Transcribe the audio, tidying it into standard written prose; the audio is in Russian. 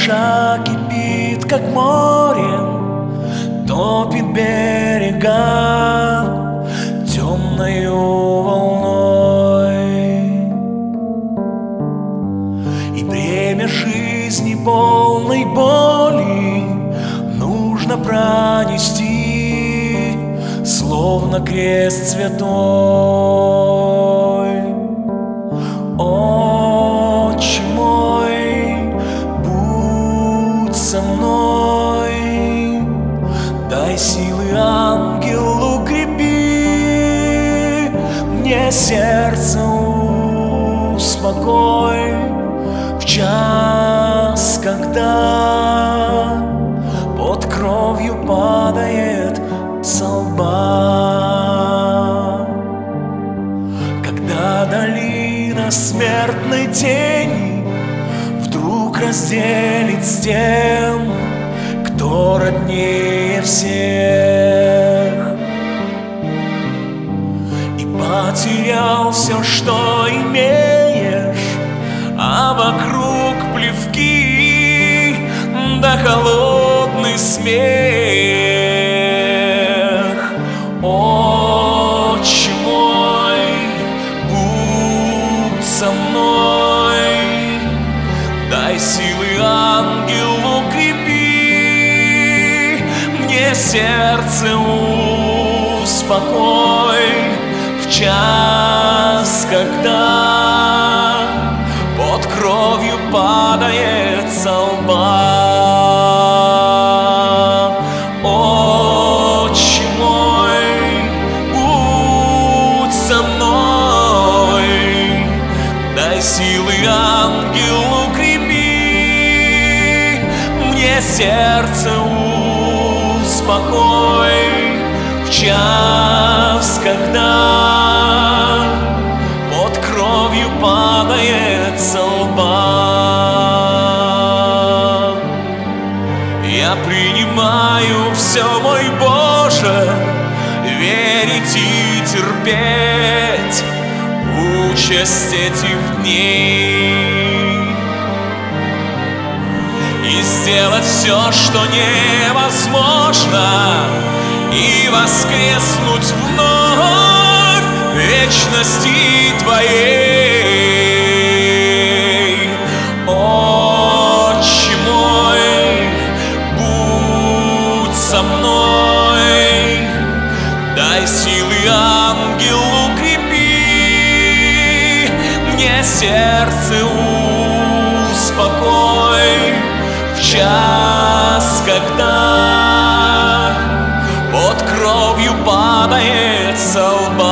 душа кипит, как море, топит берега темною волной. И бремя жизни, полной боли, нужно пронести, словно крест святой. Отче мой, будь со мной, дай силы ангелу, крепи мне сердце, успокой в час, когда под кровью падает со лба, когда долина смертной тени вдруг разделит с тем, кто роднее всех, и потерял все, что имеешь, а вокруг плевки да холодный смех. Отче мой, будь со мной, дай силы ангелу, крепи мне сердце, успокой в час, когда под кровью падает со лба. Отче мой, будь со мной, дай силы ангелу, крепи мне сердце, успокой в час, когда под кровью падает со лба. Я принимаю все, мой Боже, верить и терпеть участь этих дней, и сделать все, что невозможно, и воскреснуть вновь в вечности Твоей. Отче мой, будь со мной, дай силы ангелу, крепи мне сердце, успокой в час, когда под кровью падает со лба.